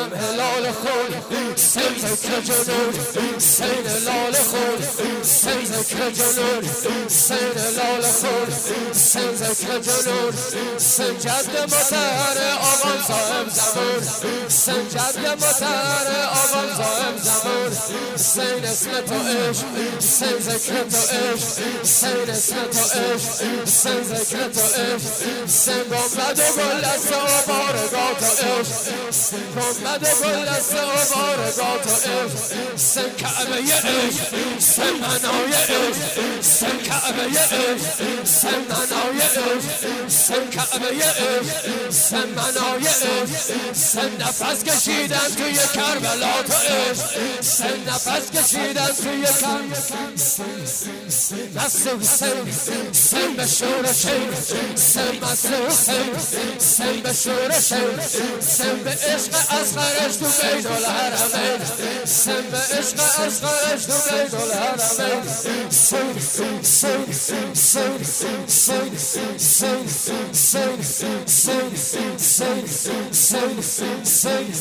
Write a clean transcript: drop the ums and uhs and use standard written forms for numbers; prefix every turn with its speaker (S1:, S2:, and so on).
S1: محرم هلال خود سین ذکر جنون سین لال خود سین ذکر جنون سین لال خود سین ذکر جنون سین جد مطهر آقا صاحب زمان سین جد مطهر آقا صاحب زمان سین اسم تو عشق سین ذکر تو عشق سین اسم تو عشق سین ذکر تو عشق سین گنبد و گل است و بارگاه تو عشق سین گنبد و گل است و بارگاه تو عشق سین کعبه عشق سین منای عشق سین کعبه عشق سین منای عشق سین کعبه عشق سین منای عشق سین نفس کشیدن توی کربلا تو عشق سین نفس کشیدن توی کربلا مست حسین سین به شور شیر سین مست حسین سین به شور شیر سین به عشق اصغرش تو بین الحرمین سین به عشق اصغرش تو بین الحرمین سین سین سین سین سین سین سین سین سین سین سین